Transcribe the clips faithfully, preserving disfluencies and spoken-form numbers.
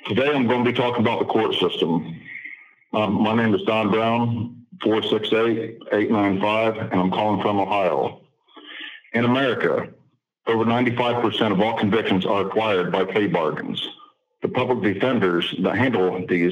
Today I'm going to be talking about the court system. Um, my name is Don Brown, four six eight, eight nine five, and I'm calling from Ohio. In America, over ninety-five percent of all convictions are acquired by plea bargains. The public defenders that handle these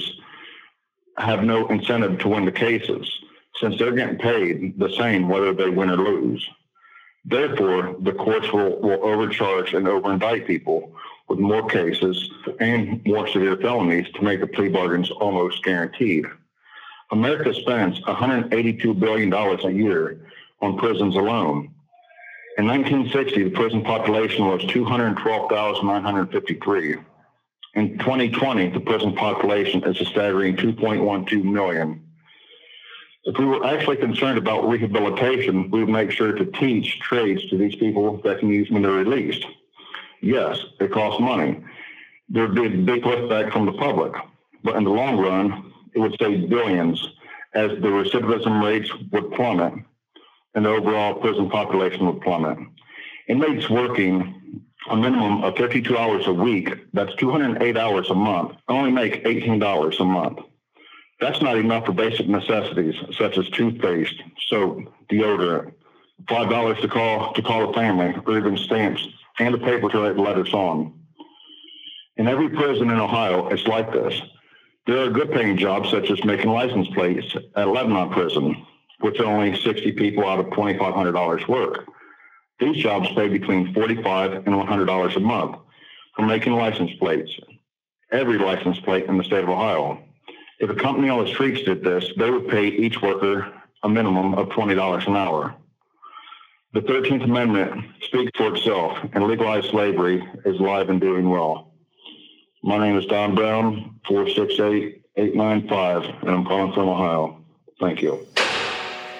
have no incentive to win the cases, since they're getting paid the same whether they win or lose. Therefore, the courts will, will overcharge and overindict people with more cases and more severe felonies to make the plea bargains almost guaranteed. America spends one hundred eighty-two billion dollars a year on prisons alone. In nineteen sixty, the prison population was two hundred twelve thousand nine hundred fifty-three. In twenty twenty, the prison population is a staggering two point one two million. If we were actually concerned about rehabilitation, we would make sure to teach trades to these people that can use when they're released. Yes, it costs money. There would be a big pushback from the public, but in the long run, it would save billions as the recidivism rates would plummet and the overall prison population would plummet. Inmates working a minimum of fifty-two hours a week, that's two hundred eight hours a month, only make eighteen dollars a month. That's not enough for basic necessities such as toothpaste, soap, deodorant, five dollars to call to call a family, or even stamps, and a paper to write letters on. In every prison in Ohio, it's like this. There are good-paying jobs such as making license plates at Lebanon Prison, which only sixty people out of twenty-five hundred dollars work. These jobs pay between forty-five dollars and one hundred dollars a month for making license plates, every license plate in the state of Ohio. If a company on the streets did this, they would pay each worker a minimum of twenty dollars an hour. The thirteenth Amendment speaks for itself, and legalized slavery is alive and doing well. My name is Don Brown, four six eight, eight nine five, and I'm calling from Ohio. Thank you.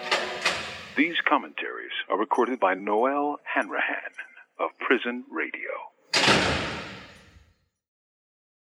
These commentaries are recorded by Noel Hanrahan of Prison Radio.